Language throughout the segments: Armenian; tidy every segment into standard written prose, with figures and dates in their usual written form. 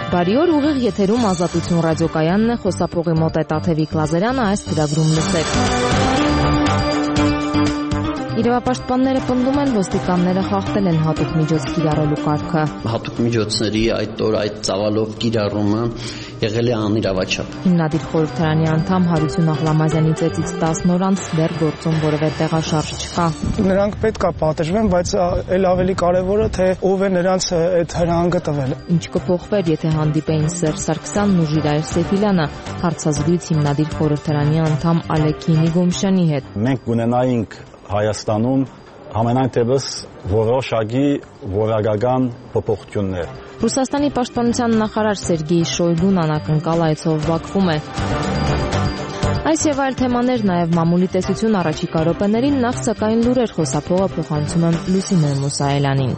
Բարի օր, ուղիղ եթերում Ազատություն ռադիոկայանն է, խոսափողի մոտ է Տաթևիկ Լազարյանը, այս ծրագրում լսեք։ Իրավապաշտպանները պնդում են, ոստիկանները խախտել են հատուկ միջոց կիրառելու կարգը։ Հատուկ միջոցների այդ ծավալով կիրառումը եղել է անիրավաչափ։ Հիմնադիր խորհրդարանի անդամ Հարություն Աղլամազյանի ծեծից 10 օր անց դեռ գործում որևէ տեղաշարժ չկա։ Նրանք պետք է պատժվեն, բայց այլ ավելի կարևորը թե ով է նրանց այդ հրահանգը տվել։ Ինչ կփոխվեր, եթե հանդիպեին Սերժ Սարգսյանն ու Ժիրայր Սեֆիլյանը, հարցազրույց հիմնադիր խորհրդարանի անդամ Ալեքին Նիգոմշյանի հետ։ Մենք կունենայինք Հայաստանում համենայն դեպս որոշակի որակական փոփոխություններ։ Ռուսաստանի պաշտպանության նախարար Սերգեյ Շոյգուն անակնկալ այցով Բաքվում է։ Այս եւ այլ թեմաներ, նաեւ մամուլի տեսություն առաջիկա րոպեներին, նախ սակայն լուրեր խոսափողը փոխանցում եմ Լուսինե Մուսայելյանին։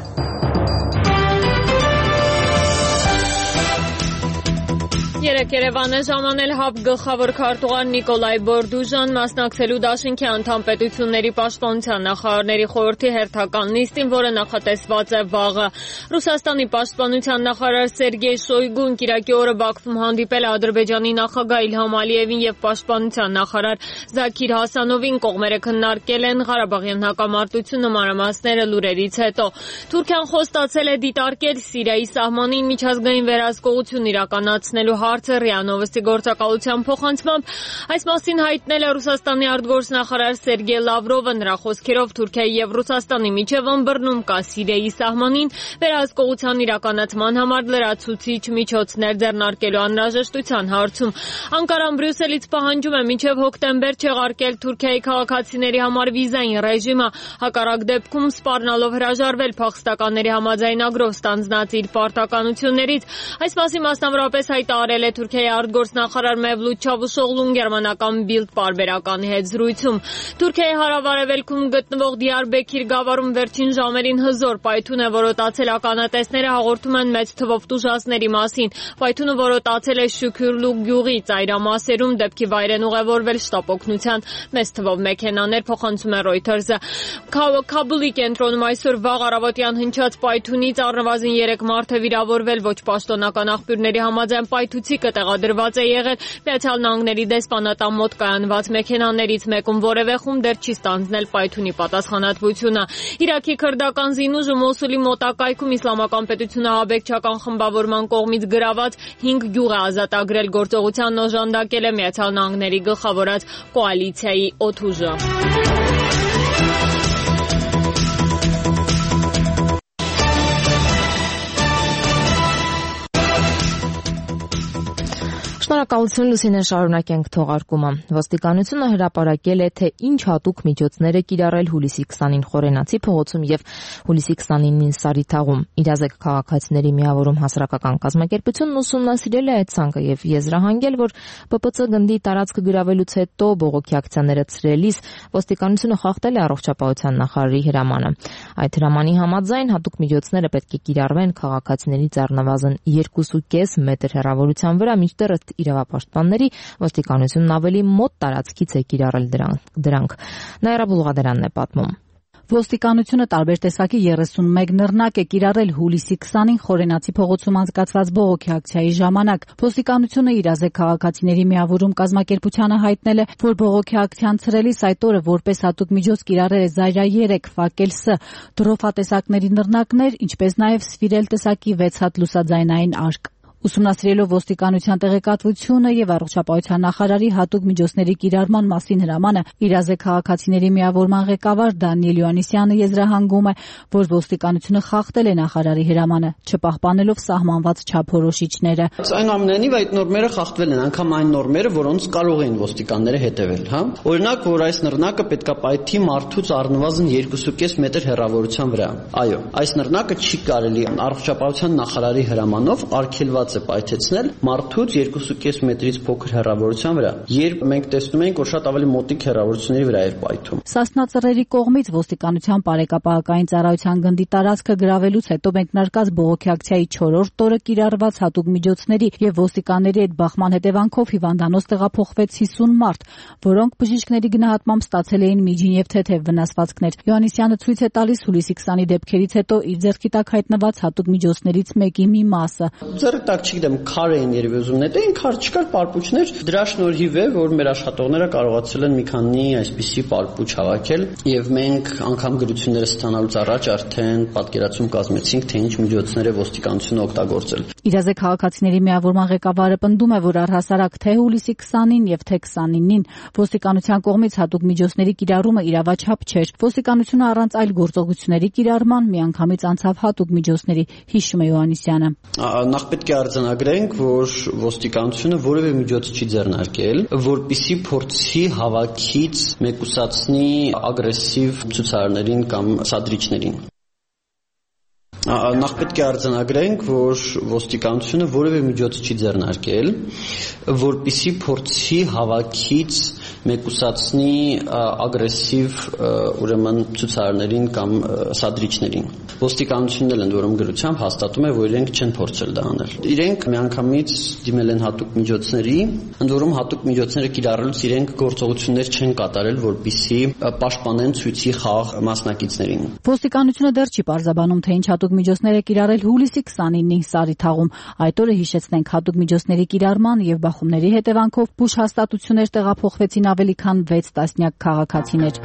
Երեկ Երևան է ժամանել ՀԱԲ գլխավոր քարտուղար Նիկոլայ Բորդուժան մասնակցելու դաշինքի անդամ պետությունների պաշտպանության նախարարների խորհրդի հերթական նիստին, որը նախատեսված է վաղը։ Ռուսաստանի պաշտպանության նախարար Սերգեյ Շոյգուն կիրակի օրը Բաքվում հանդիպել է Ադրբեջանի նախագահ Իլհամ Ալիևին եւ պաշտպանության նախարար Զաքիր Հասանովին, կողմերը քննարկել են Ղարաբաղյան հակամարտությունը, մանրամասները լուրերից հետո։ Թուրքիան խոստացել է դիտարկել Սիրիայի սահմանին միջազգային վերահսկողություն իրականացնելու հարցը ՌԻԱ Նովոստի գործակալության փոխանցմամբ այս մասին հայտնել է Ռուսաստանի արտգործնախարար Սերգեյ Լավրովը։ Նրա խոսքերով Թուրքիայի եւ Ռուսաստանի միջև ըմբռնում կա Սիրիայի սահմանին վերահսկողության իրականացման համար լրացուցիչ միջոցներ ձեռնարկելու անհրաժեշտության հարցում։ Անկարան Բրյուսելից պահանջում է մինչև հոկտեմբեր չեղարկել Թուրքիայի քաղաքացիների համար վիզային ռեժիմը, հակառակ դեպքում սպառնալով հրաժարվել փախստականների համաձայնագրով ստանձնած իր պարտականություններից։ Այս մասին մասնավորապես հայտարարել է Թուրքիայի արտգործնախարար Մևլութ Չավուշօղլուն գերմանական Բիլդ պարբերականի հետ զրույցում։ Թուրքիայի հարավարևելքում գտնվող Դիարբեքիր գավառում վերջին ժամերին հզոր պայթուն է որոտացել, ականատեսները հաղորդում են մեծ թվով տուժածների մասին։ Պայթունը որոտացել է Շուքյուրլու գյուղի ծայրամասերում, դեպքի վայր են ուղևորվել շտապօգնության մեծ թվով մեքենաներ, փոխանցում է Reuters-ը։ Քաբուլի կենտրոնում այսօր վաղ առավոտյան հնչած պայթունից առնվազն 3 մարդ է վիրավորվել, ոչ պաշտոնական աղբյուրների համաձայն պայթուցիկը տեղադրված է եղել Միացյալ Նահանգների դեսպանատան մոտ կայանված մեքենաներից մեկում, որևէ խումբ դեռ չի ստանձնել պայթունի պատասխանատվությունը։ Իրաքի քրդական զինուժը Մոսուլի մոտակայքում Իսլամական պետությունը ահաբեկչական խմբավորման կողմից գրաված 5 գյուղ է ազատագրել, գործողությանն օժանդակել է Միացյալ Նահանգների գլխավորած կոալիցիայի օդուժը։ Շնորհակալություն Լուսինե, շարունակենք թողարկումը։ Ոստիկանությունը հրապարակել է, թե ինչ հատուկ միջոցներ է կիրառել հուլիսի 20-ին Խորենացի փողոցում եւ հուլիսի 29-ին Սարիթաղում։ Իրազեկ քաղաքացիների միավորում հասարակական կազմակերպությունն ուսումնասիրել է այդ ցանկը եւ եզրահանգել, որ ՊՊՑ գնդի տարածքը գրավելուց հետո բողոքի ակցիաները ցրելիս ոստիկանությունը խախտել է առողջապահության նախարարի հրամանը։ Այդ հրամանի համաձայն հատուկ միջոցները պետք է կիրառվեն քաղաքացիներից առնվազն 2.5 մետր հեռավորության վրա, մինչդեռ իրավապաշտպանների ոստիկանությունն ավելի մոտ տարածքից է կիրառել դրանք։ Նաիրա Բուլղադերանն է պատմում։ Ոստիկանությունը տարբեր տեսակի 31 նռնակ է կիրառել հուլիսի 20-ին Խորենացի փողոցում անցկացված բողոքի ակցիայի ժամանակ։ Ոստիկանությունը իրազեկ քաղաքացիների միավորում կազմակերպությանը հայտնել է, որ բողոքի ակցիան ցրելիս այդ օրը որպես հատուկ միջոց կիրառել է Զայրա 3, Ֆակել Ս, դրոֆա տեսակների նռնակներ, ինչպես նաև Սվիրել տեսակի 6 հատ լուսաձայնային արկ։ Ուսումնասիրելով ոստիկանության տեղեկատվությունը եւ առողջապահության նախարարի հատուկ միջոցների կիրառման մասին հրամանը, իրազեկ քաղաքացիների միավորման ղեկավար Դանիել Յոաննիսյանը եզրահանգում է, որ ոստիկանությունը խախտել է նախարարի հրամանը, չպահպանելով սահմանված չափորոշիչները։ Այնուամենայնիվ այդ նորմերը խախտվել են, անգամ այն նորմերը, որոնց կարող էին ոստիկանները հետևել, հա։ Օրինակ, որ այս նռնակը պետքա պայթի մարդուց առնվազն 2.5 մետր հեռավորության վրա։ Այո, այս նռնակը չի կարելի առողջապահության նախարարի հրամանով արգելված է պայթեցնել մարդուց 2.5 մետրից փոքր հեռավորության վրա, երբ մենք տեսնում ենք, որ շատ ավելի մոտիկ հեռավորությունների վրա է պայթում։ Սասնա ծռերի կողմից ոստիկանության բարեկապահական ծառայության գնդի տարածքը գրավելուց հետո մեկնարկած բողոքի ակցիայի 4-րդ օրը կիրառված հատուկ միջոցների եւ ոստիկանների այդ բախման հետևանքով հիվանդանոց տեղափոխվեց 50 մարդ, որոնք բժիշկների գնահատմամբ ստացել էին միջին եւ թեթեւ վնասվածքներ։ Յոաննիսյանը ցույց է տալիս հուլիսի 20-ի դեպքերից հետո իր ձեռքի տակ հայտնված հատուկ միջոցներից մեկի մի մասը։ Ձեռքի տակ չկար, չգիտեմ, քար էին երևի ուզում նետեին, քար չկար, պարպուչներ, դրա շնորհիվ է, որ մեր աշխատողները կարողացել են մի քանի այսպիսի պարպուչ հավաքել, եւ մենք անգամ գրությունները ստանալուց առաջ արդեն պատկերացում կազմեցինք, թե ինչ միջոցներ է ոստիկանությունը օգտագործել։ Իրազեկ քաղաքացիների միավորման ղեկավարը պնդում է, որ առհասարակ թե հուլիսի 20-ին եւ թե 29-ին ոստիկանության կողմից հատուկ միջոցների կիրառումը իրավաչափ չէր։ Ոստիկանությունը առանց այլ գործողությունների կիրառման միանգամից անցավ հատուկ միջոցների, հիշում է Յոհաննիսյանը։ Նախ պետք է արձանագրենք, որ ոստիկանությունը որևէ միջոց չի ձեռնարկել, որպեսզի փորձի հավաքից մեկուսացնի ագրեսիվ ցուցարարներին կամ սադրիչներին։ Նախ պետք է արձանագրենք, որ ոստիկանությունը որևէ միջոց չի ձեռնարկել, որպեսզի փորձի հավաքից մեկուսացնի ագրեսիվ ուրեմն ցուցարարներին կամ սադրիչներին։ Ոստիկանությունն էլ ընդ որում գրությամբ հաստատում է, որ իրենք չեն փորձել դա անել։ Իրենք միանգամից դիմել են հատուկ միջոցների, ընդ որում հատուկ միջոցները կիրառելուց իրենք գործողություններ չեն կատարել, որպեսզի պաշտպանեն ցույցի խաղ մասնակիցներին։ Ոստիկանությունը դեռ չի պարզաբանում, թե ինչ հատուկ միջոցներ է կիրառել հուլիսի 29-ի Սարիթաղում։ Այդ օրը հիշեցնենք հատուկ միջոցների կիրառման եւ բախումների հետևանքով բուժ հաստատություններ տեղափոխվեցին ավելի քան 6 տասնյակ քաղաքացիներ։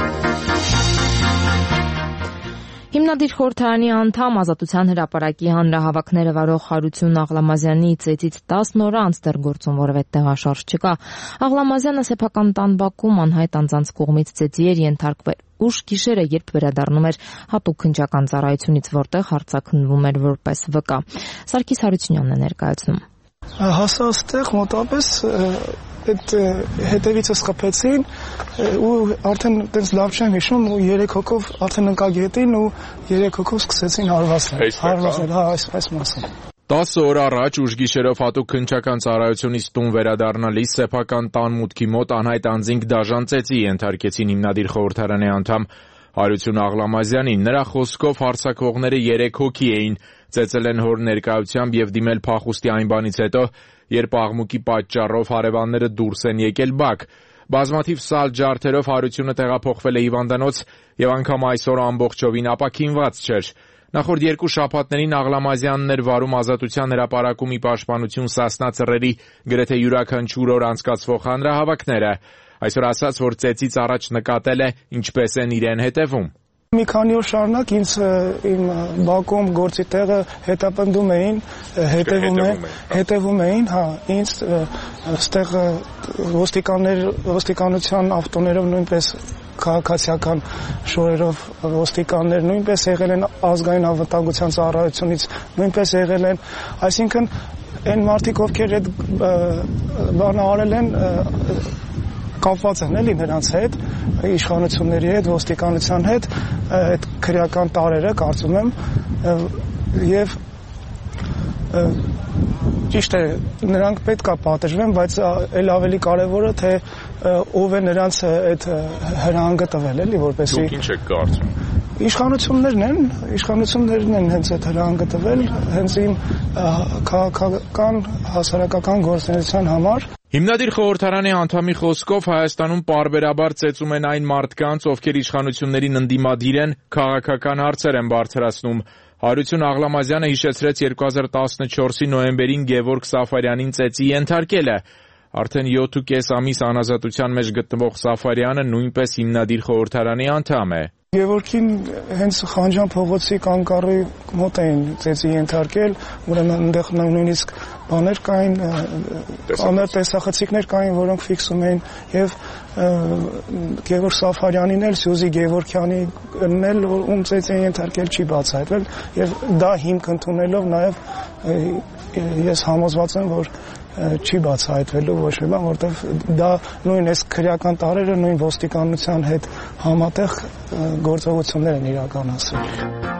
Հիմնադիր խորհրդարանի անդամ Ազատության հրապարակի հանրահավաքները վարող Հարություն Աղլամազյանի ծեծից 10 օր անց դեռ գործում որևէ տեղաշարժ չկա։ Աղլամազյանը սեփական տան բակում անհայտ անձանց կողմից ծեծի էր ենթարկվել ուշ գիշերը, երբ վերադառնում էր հատուկ քննչական ծառայությունից, որտեղ հարցաքննվում էր որպես վկա։ Սարգիս Հարությունյանն է ներկայացնում։ Հասա այստեղ մոտապես այդ հետևիցս խփեցին ու արդեն այդպես լավ չեմ հիշում ու 3 հոգով արդեն ընկա գետին ու 3 հոգով սկսեցին հարվածել, հա, այս մասը։ 10 օր առաջ ուշ գիշերով հատուկ քննչական ծառայությունից տուն վերադառնալիս սեփական տան մուտքի մոտ անհայտ անձինք դաժան ծեծի ենթարկեցին հիմնադիր խորհրդարանի անդամ Հարություն Աղլամազյանին։ Նրա խոսքով հարձակվողները 3 հոգի էին, ծեծել են հոր ներկայությամբ եւ դիմել փախուստի այն բանից հետո, երբ աղմուկի պատճառով հարևանները դուրս են եկել բակ։ Բազմաթիվ սալ ջարդերով Հարությունը տեղափոխվել է հիվանդանոց եւ անգամ այսօր ամբողջովին ապաքինված չէր։ Նախորդ 2 շաբաթներին Աղլամազյանն էր վարում Ազատության հրապարակումի պաշտպանություն Սասնա ծռերի գրեթե յուրաքանչյուր օր անցկացվող հանրահավաքները։ Այսօր ասաց, որ ծեծից առաջ նկատել է ինչպես են իրեն հետևում։ Մի քանի օր շարունակ ինձ իմ բակում գործի տեղը հետապնդում էին, հետևում էին, հա, ինձ այստեղ ոստիկանության ավտոներով նույնպես քաղաքացիական շորերով ոստիկաններ նույնպես եղել են ազգային անվտանգության ծառայությունից նույնպես եղել են, այսինքն այն մարդիկ ովքեր այդ բանը արել են կապված են էլի նրանց հետ, իշխանությունների հետ, ոստիկանության հետ, այդ քրեական տարերը կարծում եմ եւ ճիշտ է, նրանք պետք է պատժվեն, բայց այլ ավելի կարևորը թե ով է նրանց այդ հրահանգը տվել էլի, որպեսզի Դուք ինչ եք կարծում։ Իշխանություններն են հենց այդ հրահանգը տվել, հենց իմ քաղաքական հասարակական գործունեության համար։ Հիմնադիր խորհրդարանի անդամի խոսքով Հայաստանում պարբերաբար ծեծում են այն մարդկանց, ովքեր իշխանություններին ընդդիմադիր են, քաղաքական հարցեր են բարձրացնում։ Հարություն Աղլամազյանը հիշեցրեց 2014-ի նոյեմբերին Գևորգ Սաֆարյանին ծեծի ենթարկելը։ Արդեն 7.5 ամիս անազատության մեջ գտնվող Սաֆարյանը նույնպես հիմնադիր խորհրդարանի անդամ է։ Գևորգին հենց Խանջան փողոցի կանգառի մոտ էին ծեծի ենթարկել, ուրեմն այնտեղ նույնիսկ բաներ կային, ամեր տեսախցիկներ կային, որոնք ֆիքսում էին եւ Գևորգ Սաֆարյանին էլ Սյուզի Գևորգյանին էլ ում ծեծի ենթարկել չի բացահայտվել եւ դա հիմք ընդունելով նաեւ ես համոզված եմ, որ չի բացահայտվելու ոչ մի բան, որովհետև դա նույն այս քրեական տարերը նույն ոստիկանության հետ համատեղ գործողություններ են իրականացրել։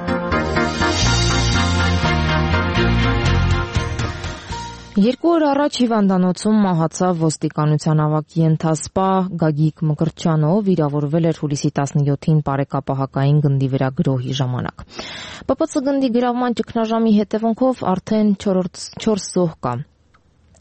Երկու օր առաջ հիվանդանոցում մահացավ ոստիկանության ավագ ենթասպա Գագիկ Մկրտչյանը, ով վիրավորվել էր հուլիսի 17-ին Պարեկապահակային գնդի վրա գրոհի ժամանակ։ ՊՊՑ գնդի գրավման ճգնաժամի հետևանքով արդեն 4 զոհ կա։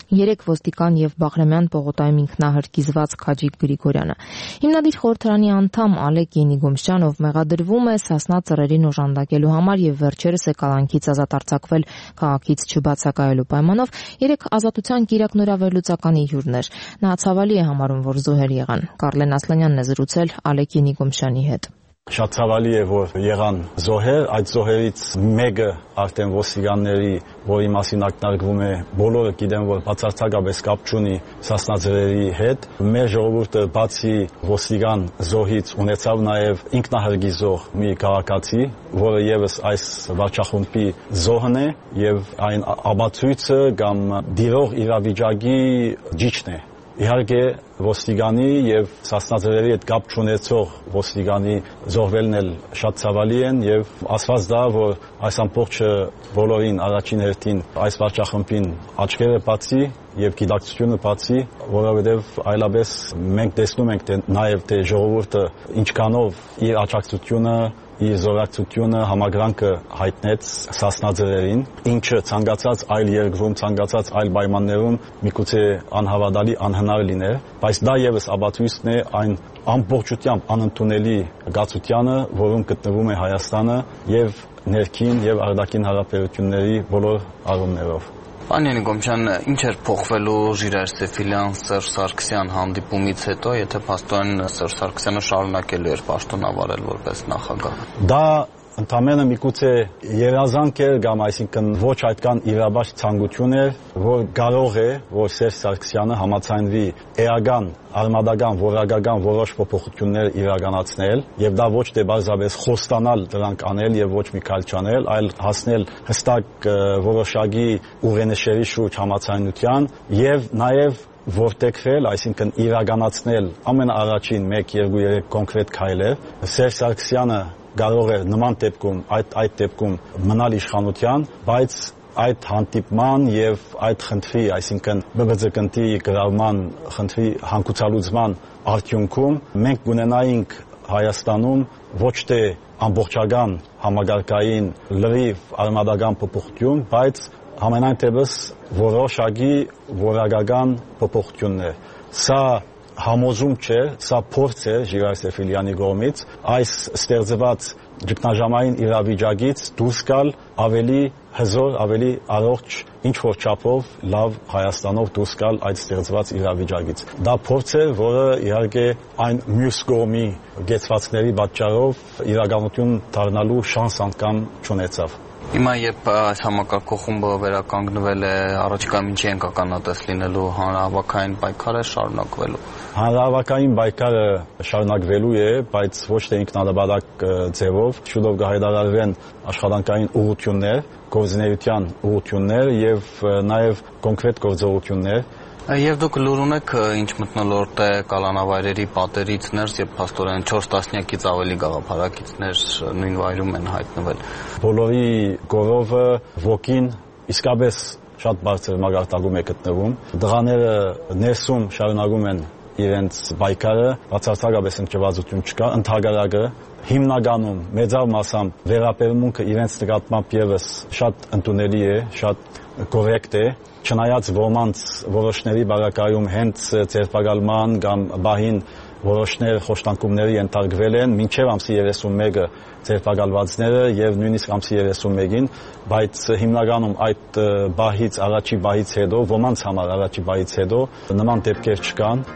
երեք ոստիկան եւ Բաղրամյան պողոտայում ինքնահրկիզված Քաջիկ Գրիգորյանը։ Հիմնադիր խորհրդարանի անդամ Ալեք Ենիգոմշյանով մեղադրվում է Սասնա ծռերին օժանդակելու համար եւ վերջերս է կալանքից ազատ արձակվել քաղաքից չբացակայելու պայմանով 3 ազատության կիրակ նորավերլուծականի հյուրներ։ Նա ցավալի է համարում, որ զոհեր եղան։ Կարլեն Ասլանյանն է զրուցել Ալեք Ենիգոմշյանի հետ։ Շատ ցավալի է, որ եղան զոհեր, այդ զոհերից մեկը արդեն ոստիկանների, որի մասին ակնարկվում է, բոլորը գիտեն, որ բացարձակապես կապ չունի Սասնա ծռերի հետ։ Մեր ժողովուրդը բացի ոստիկան զոհից ունեցավ նաև ինքնահրկիզող մի քաղաքացի, որը եւս այս վարչախումբի զոհն է եւ այն ապացույցը կամ դիրող իրավիճակի ճիճն է։ Իհարկե ոստիկանի եւ Սասնա ծռերի հետ կապ չունեցող ոստիկանի զոհվելն էլ շատ ցավալի են եւ ասված դա, որ այս ամբողջը բոլորին առաջին հերթին այս վարչախմբին աչքերը բացի եւ գիտակցությունը բացի, որովհետեւ այլապես մենք տեսնում ենք նաեւ թե ժողովուրդը ինչքանով իր աջակցությունը իր զորակցությունը համագրանքը հայտնեց Սասնա ծռերին, ինչը ցանկացած այլ երկրում, ցանկացած այլ պայմաններում միգուցե անհավատալի անհնար լիներ, բայց դա եւս ապացույցն է այն ամբողջությամբ անընդունելի գացությանը, որում գտնվում է Հայաստանը եւ ներքին եւ արտաքին հարաբերությունների բոլոր առումներով։ Պարոն Ենիգոմշյան, ինչ էր փոխվելու Ժիրայր Սեֆիլյան Սերժ Սարգսյան հանդիպումից հետո, եթե փաստորեն Սերժ Սարգսյանը շարունակելու էր պաշտոն ավարել որպես նախագահ։ Դա ընդամենը միգուցե երազանք էր կամ այսինքն ոչ այդքան իրավաճ ցանկություն էր, որ կարող է, որ Սերժ Սարգսյանը համաձայնվի էական, արմատական, որակական որոշ փոփոխություններ իրականացնել, եւ դա ոչ թե բարձրապես խոստանալ դրանք անել եւ ոչ մի քայլ չանել, այլ հասնել հստակ որոշակի ուղենիշերի շուրջ համաձայնության եւ նաեւ որտեղել, այսինքն իրականացնել ամենաառաջին 1-2-3 կոնկրետ քայլեր։ Սերժ Սարգսյանը կարող է նման դեպքում այդ դեպքում մնալ իշխանության, բայց այդ հանդիպման եւ այդ խնդրի, այսինքն ԲԲԾ-ի գրավման խնդրի հանգուցալուծման արդյունքում մենք կունենայինք Հայաստանում ոչ թե ամբողջական համագարկային լրիվ արմատական փոփոխություն, բայց համենայն դեպս որոշակի որակական փոփոխություններ։ Սա համոզում չէ, սա փորձ է Ժիրայր Սեֆիլյանի կողմից այս ստեղծված ճգնաժամային իրավիճակից դուրս գալ ավելի հզոր, ավելի առողջ, ինչ որ չափով լավ Հայաստանով դուրս գալ այդ ստեղծված իրավիճակից։ Դա փորձ է, որը իհարկե այն մյուս կողմի գեցվածքների պատճառով իրականություն դառնալու շանս անգամ չունեցավ։ Հիմա երբ այս համակարգախումբը վերականգնվել է, առաջիկայում ինչի ենք ականատես լինելու, հանրահավաքային պայքարը շարունակվելու։ Հանրահավաքային պայքարը շարունակվելու է, բայց ոչ թե ինքնանպատակ ձևով, շուտով կհայտարարվեն աշխատանքային ուղղություններ, գործունեության ուղղություններ եւ նաեւ կոնկրետ գործողություններ։ Եվ դուք լուր ունեք ինչ մթնոլորտ է կալանավայրերի պատերից ներս եւ փաստորեն 4 տասնյակից ավելի գաղափարակիցներ նույն վայրում են հայտնվել։ Բոլորի գովը ոգին իսկապես շատ բարձր մակարդակում է գտնվում։ Դղաները ներսում շարունակում են իրենց պայքարը, բացարձակապես ընկճվածություն չկա, ընդհակառակը հիմնականում մեծավ մասամբ վերաբերմունքը իրենց նկատմամբ եւս շատ ընդունելի է, շատ կորեկտ է, չնայած ոմանց որոշների բարակայում հենց ձերբակալման կամ բահին որոշներ խոշտանկումների ենթարկվել են մինչև ամսի 31-ը ձերբակալվածները եւ նույնիսկ ամսի 31-ին, բայց հիմնականում այդ բահից առաջի բահից հետո ոմանց համար առաջի բահից հետո նման դեպքեր չկան։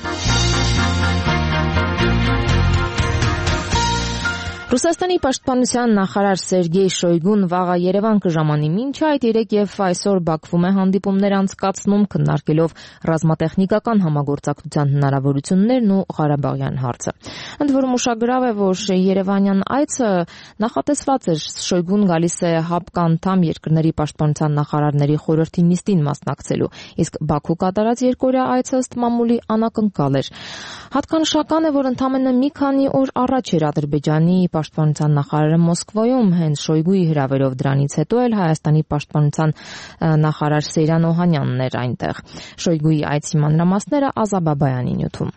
Ռուսաստանի պաշտպանության նախարար Սերգեյ Շոյգուն վաղը Երևան կժամանի, մինչ այդ երեկ եւ այսօր Բաքվում է հանդիպումներ անցկացնում, քննարկելով ռազմատեխնիկական համագործակցության հնարավորություններն ու Ղարաբաղյան հարցը։ Ընդ որում ուշագրավ է, որ Երևանյան այցը նախատեսված էր, Շոյգուն գալիս է ՀԱՊԿ անդամ երկրների պաշտպանության նախարարների խորհրդի նիստին մասնակցելու, իսկ Բաքու կատարած երկօրյա այցը ըստ մամուլի անակնկալ էր։ Հատկանշական է, որ ընդամենը մի քանի օր առաջ էր Ադրբեջանի պաշտպանության նախարարը Մոսկվայում, հենց Շոյգուի հրավերով, դրանից հետո էլ Հայաստանի պաշտպանության նախարար Սեյրան Օհանյանն էր այնտեղ։ Շոյգուի այցի մանրամասները Ազա Բաբայանի նյութում։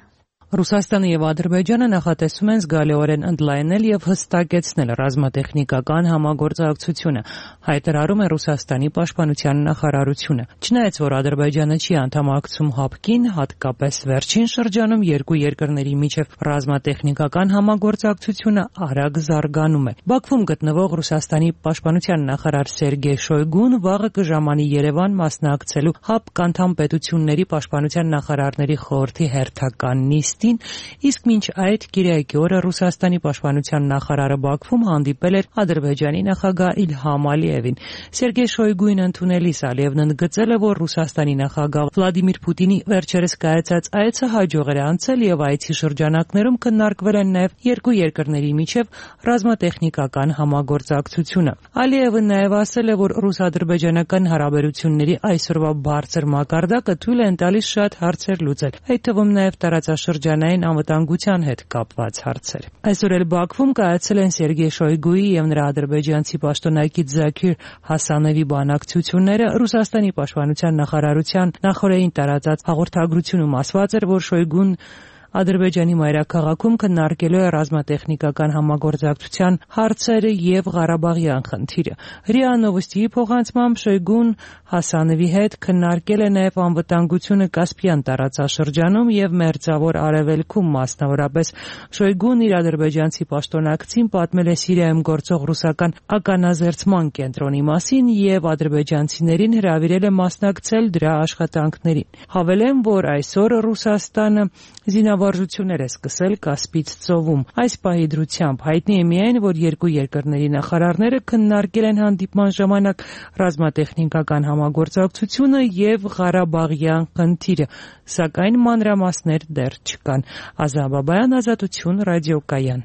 Ռուսաստանը եւ Ադրբեջանը նախատեսում են զգալիորեն ընդլայնել եւ հստակեցնել ռազմատեխնիկական համագործակցությունը, հայտարարում է Ռուսաստանի պաշտպանության նախարարությունը։ Չնայած որ Ադրբեջանը չի անդամակցում ՀԱՊԿ-ին, հատկապես վերջին շրջանում երկու երկրների միջև ռազմատեխնիկական համագործակցությունը արագ զարգանում է։ Բաքվում գտնվող Ռուսաստանի պաշտպանության նախարար Սերգեյ Շոյգուն վաղը կժամանի Երևան մասնակցելու ՀԱՊԿ անդամ պետությունների պաշտպանության նախարարների խորհրդի հերթական նիստ, իսկ մինչ այդ Կիրակի օրը Ռուսաստանի պաշտպանության նախարարը Բաքվում հանդիպել էր Ադրբեջանի նախագահ Իլհամ Ալիևին։ Սերգեյ Շոյգուին ընդունելիս Ալիևն ընդգծել է, որ Ռուսաստանի նախագահ Վլադիմիր Պուտինի վերջերս կայացած այցը հաջող էր անցել եւ այցի շրջանակներում քննարկվել են նաեւ երկու երկրների միջև ռազմատեխնիկական համագործակցությունը։ Ալիևը նաեւ ասել է, որ ռուս-ադրբեջանական հարաբերությունների այսօրվա բարձր մակարդակը թույլ է տալիս շատ հարցեր լուծել, այդ թվում նաեւ տարածաշրջանային անվտանգության հետ կապված հարցեր։ Այսօր էլ Բաքվում կայացել են Սերգեյ Շոյգուի եւ նրա ադրբեջանցի պաշտոնակից Զաքիր Հասանովի բանակցությունները։ Ռուսաստանի պաշտպանության նախարարության նախորդին տարածած հաղորդագրությունում ասված էր, որ Շոյգուն Ադրբեջանի մայրաքաղաքում քննարկելու է ռազմատեխնիկական համագործակցության հարցերը եւ Ղարաբաղյան խնդիրը։ ՌԻԱ Նովոստիի փոխանցմամբ Շոյգուն Հասանովի հետ քննարկել է նաեւ անվտանգությունը Կասպիան տարածաշրջանում եւ Մերձավոր Արևելքում, մասնավորապես Շոյգուն իր ադրբեջանցի պաշտոնակցին պատմել է Սիրիայում գործող ռուսական ականազերծման կենտրոնի մասին եւ ադրբեջանցիներին հրավիրել է մասնակցել դրա աշխատանքներին։ Հավելեմ, որ այսօր Ռուսաստանը զինավարժություններ է սկսել Կասպից ծովում։ Այս պահի դրությամբ հայտնի է միայն, որ երկու երկրների նախարարները քննարկել են հանդիպման ժամանակ ռազմատեխնիկական համագործակցությունը եւ Ղարաբաղյան խնդիրը, սակայն մանրամասներ դեռ չկան։ Ազա Բաբայան, Ազատություն, ռադիոկայան։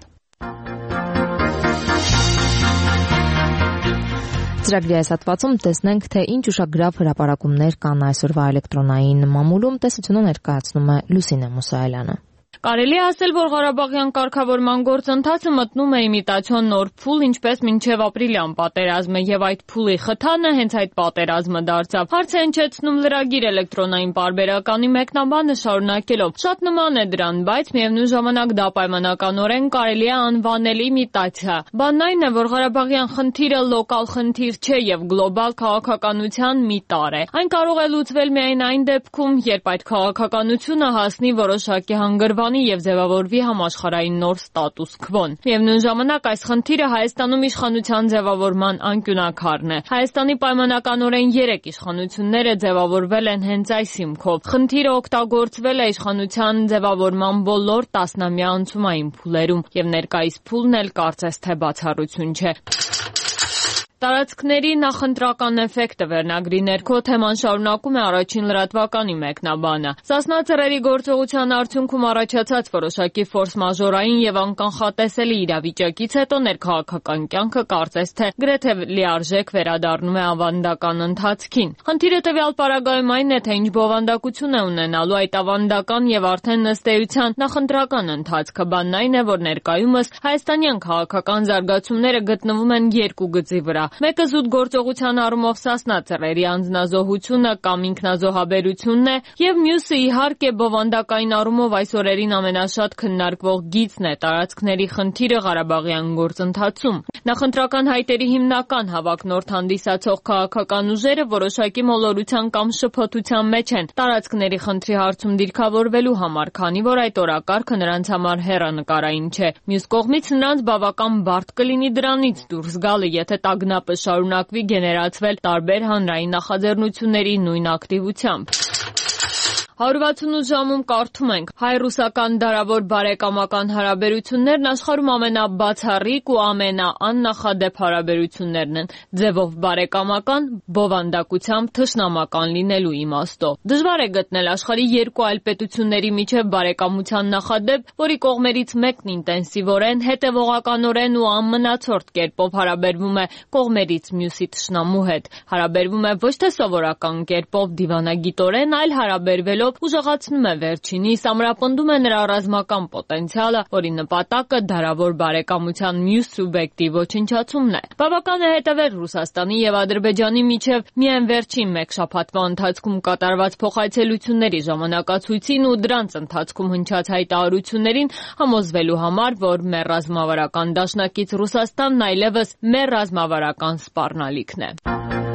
Ծրագրի այս հատվածում տեսնենք, թե ինչ ուշագրավ հրապարակումներ կան այսօրվա էլեկտրոնային մամուլում։ Տեսությունը ներկայացնում է Լուսինե Մուսայելյանը։ Կարելի է ասել, որ Ղարաբաղյան կարգավորման գործընթացը մտնում է իմիտացիոն նոր փուլ, ինչպես մինչև ապրիլյան պատերազմը, եւ այդ փուլի խթանը հենց այդ պատերազմը դարձավ։ Հարց է հնչեցնում լրագիր էլեկտրոնային պարբերականի մեկնաբանը շարունակելով. շատ նման է դրան, բայց միևնույն ժամանակ դա պայմանականորեն կարելի է անվանել իմիտացիա։ Բանն այն է, որ Ղարաբաղյան խնդիրը լոկալ խնդիր չէ եւ գլոբալ քաղաքականության մի տար է։ Այն կարող է լուծվել միայն այն դեպքում, երբ այդ քաղաքականությունը հասնի որոշակի հանգրվան եւ ձևավորվի համաշխարհային նոր ստատուս քվոն։ Միևնույն ժամանակ այս խնդիրը Հայաստանում իշխանության ձևավորման անկյունակարն է։ Հայաստանի պայմանականորեն 3 իշխանությունները ձևավորվել են հենց այս հիմքով։ Խնդիրը օգտագործվել է իշխանության ձևավորման բոլոր տասնամյա անցումային փուլերում եւ ներկայիս փուլն էլ կարծես թե բացառություն չէ։ Տարածքների նախընտրական էֆեկտը վերնագրի ներքո թեման շարունակում է առաջին լրատվականի մեկնաբանը։ Սասնա ծռերի գործողության արդյունքում առաջացած որոշակի ֆորս-մաժորային եւ անկանխատեսելի իրավիճակից հետո ներքաղաքական կյանքը կարծես թե գրեթե լիարժեք վերադառնում է ավանդական ընթացքին։ Խնդիրը տվյալ պարագայում այն է, թե ինչ բովանդակություն է ունենալու այդ ավանդական եւ արդեն ըստ էության նախընտրական ընթացքը։ Բանն այն է, որ ներկայումս հայաստանյան քաղաքական զարգացումները գտնվում են երկու գծի վրա։ Մեկը զուտ գործողության առումով Սասնա ծռերի անձնազոհությունը կամ ինքնազոհաբերությունն է, եւ մյուսը իհարկե բովանդակային առումով այս օրերին ամենաշատ քննարկվող գիծն է տարածքների խնդիրը Ղարաբաղյան գործընթացում։ Նախընտրական հայտերի հիմնական հավակնորդ հանդիսացող քաղաքական ուժերը որոշակի մոլորության կամ շփոթության մեջ են տարածքների խնդրի հարցում դիրքավորվելու համար, քանի որ այդ օրակարգը նրանց համար հեռանկարային չէ։ Մյուս կողմից նրանց բավական բարդ կլինի դրանից դուրս գալը, եթե տագնապը շարունակվի գեներացվել տարբեր հանրային նախաձեռնությունների նույն ակտիվությամբ։ 168 ժամում կարդում ենք. հայ-ռուսական դարավոր բարեկամական հարաբերություններն աշխարհում ամենաբացառիկ ու ամենաաննախադեպ հարաբերություններն են, ձևով բարեկամական, բովանդակությամբ թշնամական լինելու իմաստով։ Դժվար է գտնել աշխարհի երկու այլ պետությունների միջև բարեկամության նախադեպ, որի կողմերից մեկն ինտենսիվորեն, հետևողականորեն ու անմնացորդ կերպով հարաբերվում է կողմերից մյուսի թշնամու հետ։ Հարաբերվում է ոչ թե սովորական կերպով դիվանագիտորեն, այլ հարաբերվելով հաղորդելով ուժեղացնում է վերջինիս, ամրապնդում է նրա ռազմական պոտենցիալը, որի նպատակը դարավոր բարեկամության մյուս սուբյեկտի ոչնչացումն է։ Բավական է հետևել Ռուսաստանի եւ Ադրբեջանի միջև միայն վերջին մեկ շաբաթվա ընթացքում կատարված փոխայցելությունների ժամանակացույցին ու դրանց ընթացքում հնչած հայտարարություններին համոզվելու համար, որ մեր ռազմավարական դաշնակից Ռուսաստանն այլևս մեր ռազմավարական սպառնալիքն է։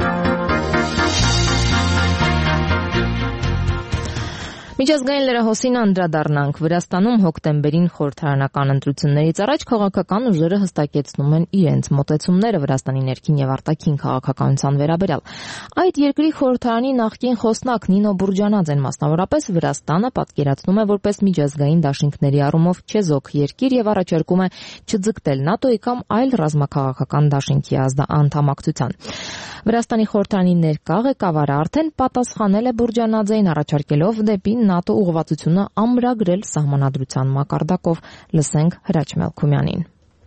Միջազգային լրահոսին անդրադառնանք։ Վրաստանում հոկտեմբերին խորհրդարանական ընտրություններից առաջ քաղաքական ուժերը հստակեցնում են իրենց մոտեցումները Վրաստանի ներքին եւ արտաքին քաղաքականության վերաբերյալ։ Այդ երկրի խորհրդարանի նախկին խոսնակ Նինո Բուրջանաձեն մասնավորապես Վրաստանը պատկերացնում է որպես միջազգային դաշինքների առումով չեզոք երկիր եւ առաջարկում է չձգտել ՆԱՏՕ-ի կամ այլ ռազմաքաղաքական դաշինքի անդամակցության։ Վրաստանի խորհրդարանի ներկա ղեկավարը արդեն պատասխանել է Բուրջանաձեին, առաջարկելով դեպի ՆԱՏՕ ուղղվածությունը ամրագրել սահմանադրության մակարդակով։ Լսենք Հրաչ Մելքումյանին։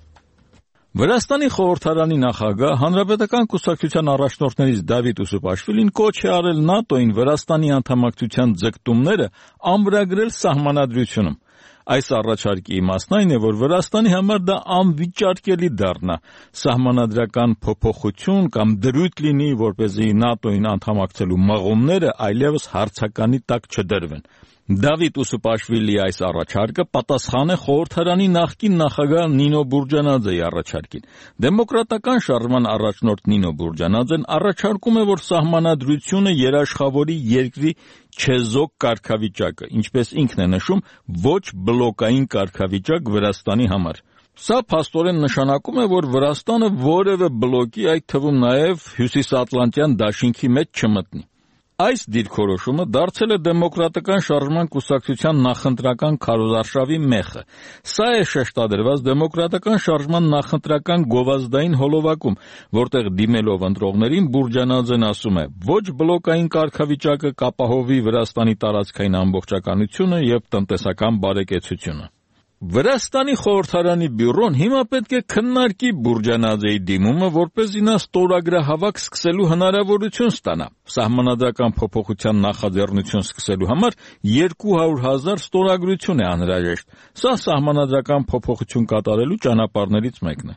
Վրաստանի խորհրդարանի նախագահ Հանրապետական կուսակցության առաջնորդներից Դավիթ Ուսուպաշվիլին կոչ է արել ՆԱՏՕ-ին Վրաստանի անդամակցության ձգտումները ամրագրել սահմանադրությունում։ Այս առաջարկի իմաստն այն է, որ Վրաստանի համար դա անվիճարկելի դառնա, սահմանադրական փոփոխություն կամ դրույթ լինի, որպեսզի ՆԱՏՕ-ին անդամակցելու մղումները այլևս հարցականի տակ չդրվեն։ Դավիթ Ուսուպաշվիլիի այս առաջարկը պատասխան է խորհրդարանի նախկին նախագահ Նինո Բուրջանաձեի առաջարկին։ Դեմոկրատական շարժման առաջնորդ Նինո Բուրջանաձեն առաջարկում է, որ սահմանադրությունը երաշխավորի երկրի չեզոք կարգավիճակը, ինչպես ինքն է նշում, ոչ բլոկային կարգավիճակ Վրաստանի համար։ Սա փաստորեն նշանակում է, որ Վրաստանը որևէ բլոկի, այդ թվում նաև հյուսիսատլանտյան դաշինքի մեջ չմտնի։ Այս դիրքորոշումը դարձել է դեմոկրատական շարժման կուսակցության նախընտրական քարոզարշավի մեխը։ Սա է շեշտադրված դեմոկրատական շարժման նախընտրական գովազդային հոլովակում, որտեղ դիմելով ընտրողներին Բուրջանաձեն ասում է. ոչ բլոկային կարգավիճակը կապահովի Վրաստանի տարածքային ամբողջականությունը եւ տնտեսական բարեկեցությունը։ Վրաստանի խորհրդարանի բյուրոն հիմա պետք է քննարկի Բուրջանաձեի դիմումը, որպեսզի նա ստորագրահավաք սկսելու հնարավորություն ստանա։ Սահմանադրական փոփոխության նախաձեռնություն սկսելու համար 200,000 ստորագրություն է անհրաժեշտ։ Սա սահմանադրական փոփոխություն կատարելու ճանապարհներից մեկն է։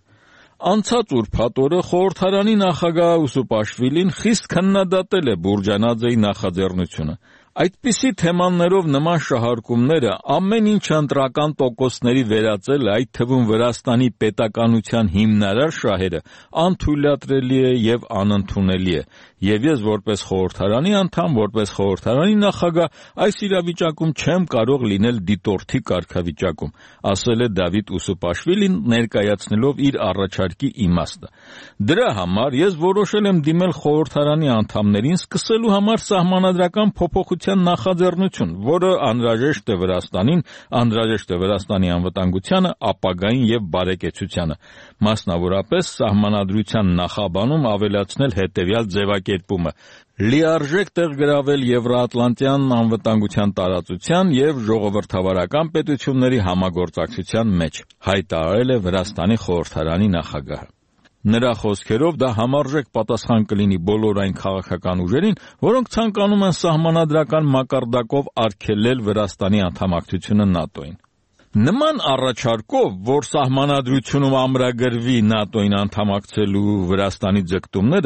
Անցած ուրբաթ օրը խորհրդարանի նախագահ Ուսուպաշվիլին խիստ քննադատել է Բուրջանաձեի նախաձեռնությունը։ Այդպիսի թեմաներով նման շահարկումները ամեն ինչ ընտրական տոկոսների վերածել, այդ թվում Վրաստանի պետականության հիմնարար շահերը անթույլատրելի է եւ անընդունելի է։ Եվ ես որպես խորհրդարանի անդամ, որպես խորհրդարանի նախագահ այս իրավիճակում չեմ կարող լինել դիտորդի կարգավիճակում, ասել է Դավիթ Ուսուպաշվիլին, ներկայացնելով իր առաջարկի իմաստը։ Դրա համար ես որոշել եմ դիմել խորհրդարանի անդամներին սկսելու համար սահմանադրական փոփոխության նախաձեռնություն, որը անհրաժեշտ է Վրաստանին, անհրաժեշտ է Վրաստանի անվտանգությանը, ապագային եւ բարեկեցությանը։ Մասնավորապես սահմանադրության նախաբանում ավելացնել հետեւյալ ձևակերպումը. լիարժեք տեղ գրավել Եվրոատլանտյան անվտանգության տարածության եւ ժողովրդավարական պետությունների համագործակցության մեջ, հայտարարել է Վրաստանի խորհրդարանի նախագահը։ Նրա խոսքերով դա համարժեք պատասխան կլինի բոլոր այն քաղաքական ուժերին, որոնք ցանկանում են սահմանադրական մակարդակով արգելել Վրաստանի անդամակցությունը ՆԱՏՕ-ին։ Նման առաջարկով, որ սահմանադրությունում ամրագրվի ՆԱՏՕ-ին անդամակցելու Վրաստանի ձգտումները,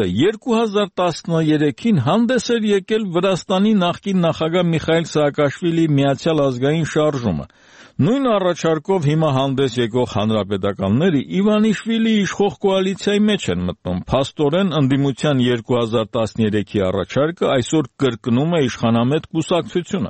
2013-ին հանդես էր եկել Վրաստանի նախկին նախագահ Միխայիլ Սաակաշվիլիի Միացյալ ազգային շարժումը։ Նույն առաջարկով հիմա հանդես եկող հանրապետականները Իվանիշվիլիի իշխող կոալիցիայի մեջ են մտնում։ Փաստորեն ընդդիմության 2013-ի առաջարկը այսօր կրկնում է իշխանամետ կուսակցությունը։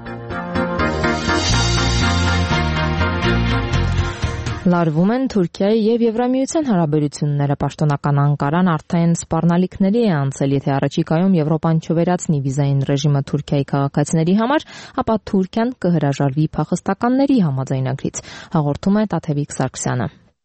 Լարվում են Թուրքիայի եւ Եվրամիության հարաբերությունները։ Պաշտոնական Անկարան արդեն սպառնալիքների է անցել, եթե առաջիկայում Եվրոպան չվերացնի վիզային ռեժիմը Թուրքիայի քաղաքացիների համար, ապա Թուրքիան կհրաժարվի փախստականների համաձայնագրից, հաղորդում է Տաթևիկ Սարգսյանը։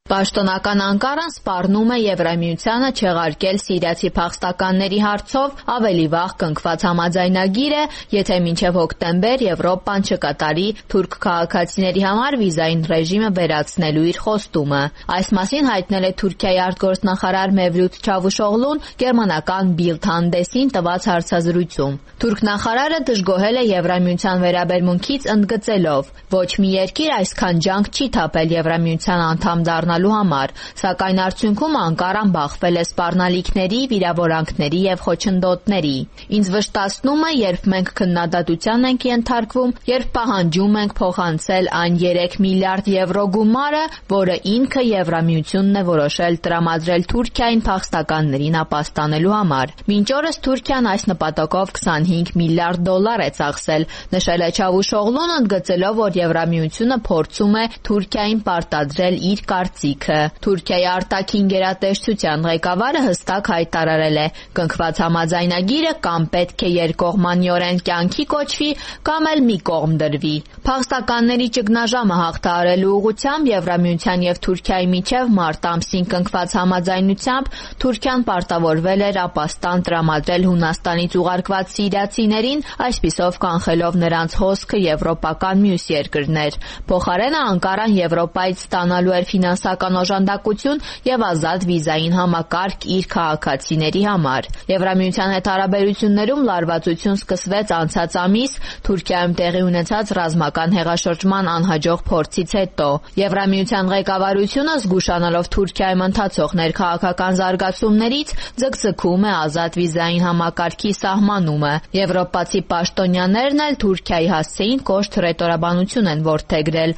Պաշտոնական Անկարան սպառնում է Եվրամիությանը չեղարկել սիրիացի փախստականների հարցով ավելի վաղ կնքված համաձայնագիրը, եթե մինչև հոկտեմբեր Եվրոպան չկատարի թուրք քաղաքացիների համար վիզային ռեժիմը վերացնելու իր խոստումը։ Այս մասին հայտնել է Թուրքիայի արտգործնախարար Մևլութ Չավուշօղլուն գերմանական Bild հանդեսին տված հարցազրույցում։ Թուրք նախարարը դժգոհել է Եվրամիության վերաբերմունքից, ընդգծելով. ոչ մի երկիր այսքան ջանք չի թափել Եվրամիության անդամ դառնալու համար, սակայն արդյունքում Անկարան բախվել է սպառնալիքների, վիրավորանքների եւ խոչընդոտների։ Ինձ վշտացնում է, երբ մենք քննադատության ենք ենթարկվում, երբ պահանջում ենք փոխանցել այն 3 միլիարդ եվրո գումարը, որը ինքը Եվրամիությունն է որոշել տրամադրել Թուրքիային փախստականներին ապաստանելու համար։ Մինչ օրս Թուրքիան այս նպատակով 25 միլիարդ դոլար է ծախսել, նշել է Չավուշօղլուն, ընդգծելով, որ Եվրամիությունը փորձում է Թուրքիային պարտադրել իր կարծիքը։ Թուրքիայի արտաքին գերատեսչության ղեկավարը հստակ հայտարարել է. կնքված համաձայնագիրը կամ պետք է երկկողմանիորեն կյանքի կոչվի, կամ էլ մի կողմ դրվի։ Փախստականների ճգնաժամը հաղթահարելու ուղղությամբ Եվրամիության եւ Թուրքիայի միջև մարտ ամսին կնքված համաձայնությամբ Թուրքիան պարտավորվել էր ապաստան տրամադրել Հունաստանից ուղարկված սիրիացիներին, այսպիսով կանխելով նրանց հոսքը եվրոպական մյուս երկրներ։ Փոխարենը Անկարան Եվրոպայից ստանալու էր ֆինանսական օժանդակություն եւ ազատ վիզային համակարգ իր քաղաքացիների համար։ Եվրամիության հետ հարաբերություններում լարվածություն սկսվեց անցած ամիս Թուրքիայում տեղի ունեցած ռազմական հեղաշրջման անհաջող փորձից հետո։ Եվրամիության ղեկավարությունը, զգուշանալով Թուրքիայում ընթացող ներքաղաքական զարգացումներից, ձգձգում է ազատ վիզային համակարգի սահմանումը։ Եվրոպացի պաշտոնյաներն էլ Թուրքիայի հասցեին կոշտ ռետորաբանություն են որդեգրել։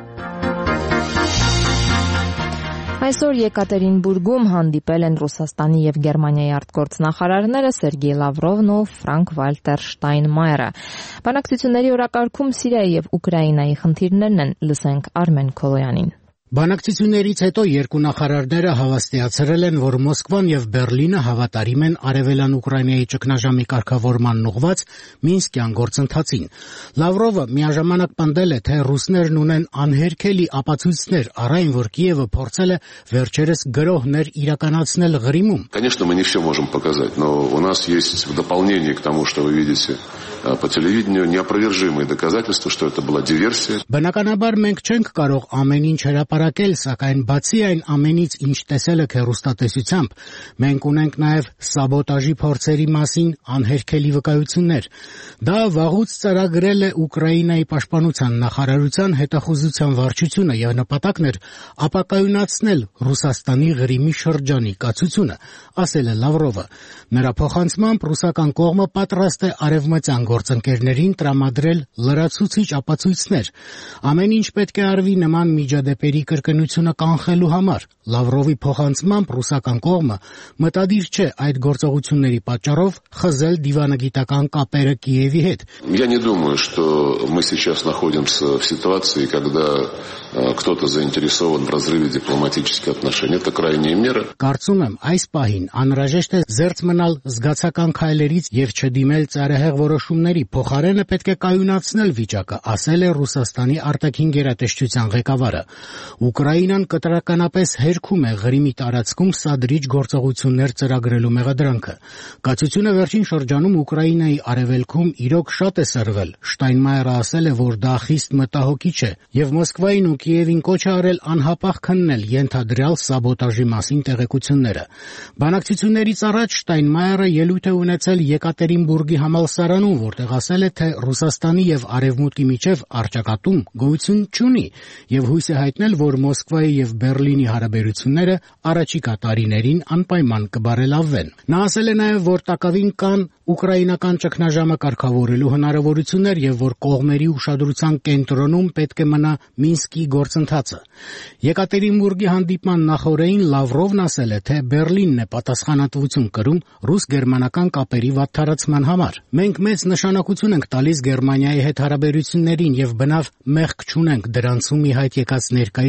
Այսօր Եկատերինբուրգում հանդիպել են Ռուսաստանի եւ Գերմանիայի արտգործնախարարները Սերգեյ Լավրովն ու Ֆրանկ-Վալտեր Շտայնմայերը։ Բանակցությունների օրակարգում Սիրիայի եւ Ուկրաինայի խնդիրներն են, լսենք Արմեն Քոլոյանին։ Բանակցություններից հետո երկու նախարարները հավաստիացրել են, որ Մոսկվան եւ Բերլինը հավատարիմ են արևելյան Ուկրաինայի ճգնաժամի կարգավորման ուղղված Մինսկյան գործընթացին։ Լավրովը միաժամանակ պնդել է, թե ռուսներն ունեն անհերքելի ապացույցներ առ այն, որ Կիևը փորձել է վերջերս գրոհներ իրականացնել Ղրիմում։ Конечно, мы не все можем показать, но у нас есть в дополнение к тому, что вы видите по телевидению, неопровержимые доказательства, что это была диверсия. Բնականաբար մենք չենք կարող ամեն ինչ հրապարակել, սակայն բացի այն ամենից, ինչ տեսել եք հեռուստատեսությամբ, մենք ունենք նաև սաբոտաժի փորձերի մասին անհերքելի վկայություններ։ Դա վաղուց ծրագրել է Ուկրաինայի պաշտպանության նախարարության հետախուզության վարչությունը եւ նպատակն էր ապակայունացնել Ռուսաստանի Ղրիմի շրջանի կացությունը, ասել է Լավրովը։ Նրա փոխանցմամբ ռուսական կողմը պատրաստ է արևմտյան գործընկերներին տրամադրել լրացուցիչ ապացույցներ։ Ամեն ինչ պետք է արվի նման միջադեպերի կրկնությունը կանխելու համար։ Լավրովի փոխանցմամբ ռուսական կողմը մտադիր չէ այդ գործողությունների պատճառով խզել դիվանագիտական կապերը Կիևի հետ։ Я не думаю, что мы сейчас находимся в ситуации, когда кто-то заинтересован в разрыве дипломатических отношений. Это крайняя мера. Կարծում եմ, այս պահին անհրաժեշտ է զերծ մնալ զգացական քայլերից եւ չդիմել ծայրահեղ որոշումների, փոխարենը պետք է կայունացնել վիճակը, ասել է Ռուսաստանի արտաքին գերատեսչության ղեկավարը։ Ուկրաինան կտրականապես հերքում է Ղրիմի տարածքում սադրիչ գործողություններ ծրագրելու մեղադրանքը։ Կացությունը վերջին շրջանում Ուկրաինայի արևելքում իրոք շատ է սրվել։ Շտայնմայերը ասել է, որ դա խիստ մտահոգիչ է եւ Մոսկվային ու Կիևին կոչ է արել անհապաղ քննել ենթադրյալ սաբոտաժի մասին տեղեկությունները։ Բանակցություններից առաջ Շտայնմայերը ելույթ է ունեցել Եկատերինբուրգի համալսարանում, որտեղ ասել է, թե Ռուսաստանի եւ Արևմուտքի միջև առճակատում գոյություն չունի եւ հույս է հայտնել, որ Մոսկվայի եւ Բերլինի հարաբերությունները առաջիկա տարիներին անպայման կբարելավվեն։ Նա ասել է նաեւ, որ տակավին կան ուկրաինական ճգնաժամը կարգավորելու հնարավորություններ եւ որ կողմերի ուշադրության կենտրոնում պետք է մնա Մինսկի գործընթացը։ Եկատերինբուրգի հանդիպման նախօրեին Լավրովն ասել է, թե Բերլինն է պատասխանատվություն կրում ռուս-գերմանական կապերի վատթարացման համար։ Մենք մեծ նշանակություն ենք տալիս Գերմանիայի հետ հարաբերություններին եւ բնավ մեղք չունենք դրանցում ի հայտ եկած ներկայիս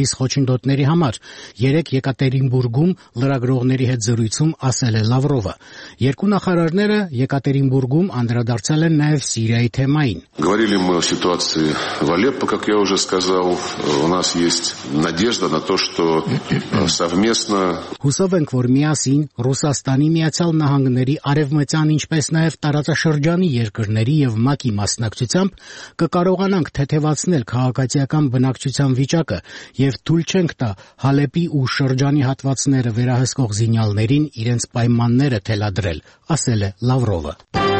կողմից խոչընդոտների համար, երեկ Եկատերինբուրգում լրագրողների հետ զրույցում ասել է Լավրովը։ Երկու նախարարները Եկատերինբուրգում անդրադարձել են նաև Սիրիայի թեմային։ Говорили мы о ситуации в Алеппо, как я уже сказал. У нас есть надежда на то, что совместно. Հուսով ենք, որ միասին Ռուսաստանի, Միացյալ Նահանգների, Արևմտյան, ինչպես նաև տարածաշրջանի երկրների եւ ՄԱԿ-ի մասնակցությամբ կկարողանանք թեթևացնել քաղաքացիական բնակչության վիճակը եւ թույլ չենք տա Հալեպի ու շրջանի հատվածները վերահսկող զինյալներին իրենց պայմանները թելադրել, ասել է Լավրովը։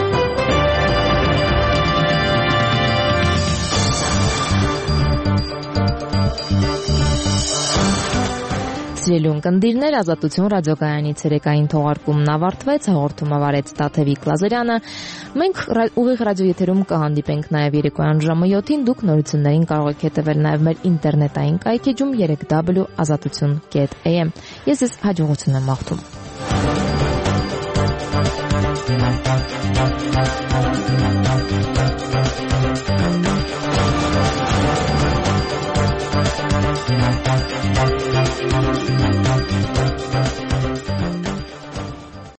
Սիրելի ունկնդիրներ, Ազատություն ռադիոկայանի ցերեկային թողարկումն ավարտվեց, հաղորդումը վարեց Տաթևիկ Լազարյանը։ Մենք ուղիղ ռադիոեթերում կհանդիպենք նաև երեկոյան ժամը 7-ին, դուք նորություններին կարող եք հետևել նաև մեր ինտերնետային կայքեջում 3w.azatutun.am։ Ես ձեզ հաջողություն եմ մաղթում։